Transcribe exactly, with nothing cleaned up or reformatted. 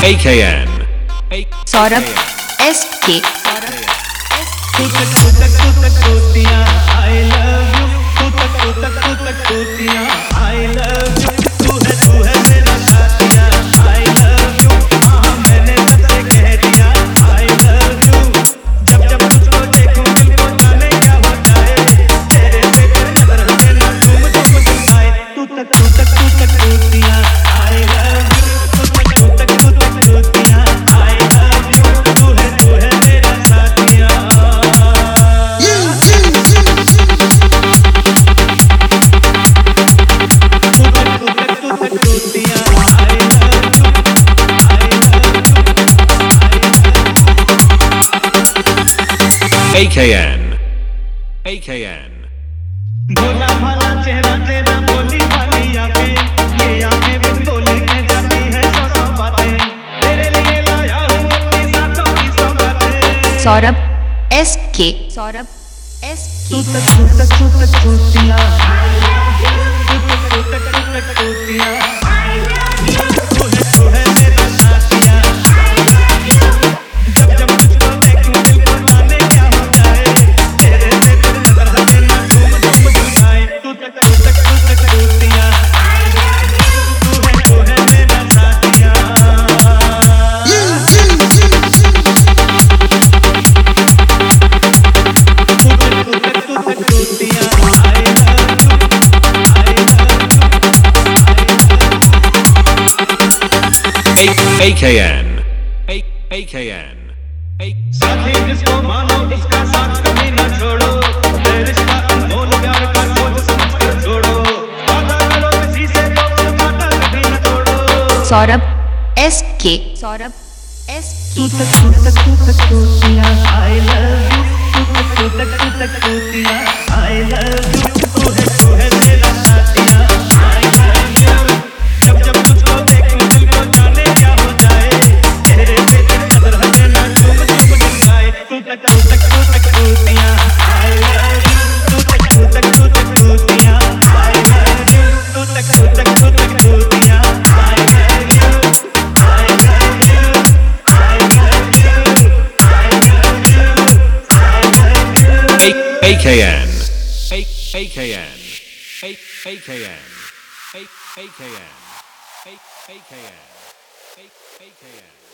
A K N Saurabh S K A K N A K N भोला भाला चेहरा तेरा, बोली भाली आंखें, ये आंखें बिन बोले कह जाती है सौ सौ बातें, तेरे लिए लाया हूँ अपनी सातों की सौगातें। सौरभ एस के सौरभ एस तू तक तू तक तू तक टूटिया, तू तक तू तक तू तक टूटिया, तू है तू है मेरा साथिया, जब जब तुझको देखूं दिल को जाने क्या हो जाए, तेरे से तेरे नजर हटे ना झूम झूम झुकाए। तू तक तू तक तू तक टूटिया, तू है तू है मेरा साथिया। A K N A K N साथी जिसको मानो उसका साथ कभी न छोड़ो, ये रिश्ता अनमोल प्यार का सोच समझ कर जोड़ो, वादा करो किसी से तो फिर वादा कभी न तोड़ो। सौरभ एस के सौरभ एस तू तक तू तक तू तक टूटिया, I love you, तू तक तू तक तू तक टूटिया, I love you, तू है तू है मेरा साथिया, I love you, जब जब तुझको देखूं दिल को जाने क्या हो जाए, तेरे पे तेरे नजर हटे ना झूम झूम झुकाए। तू तक तू तक तू तक टूटिया, I love you, तू तक तू तक तू तक टूटिया, I love you, तू तक तू तक तू तक टूटिया, I love you, I love you, I love you, I love you, I love you। A K N A A K N A A K N A A K N A A K N A A K N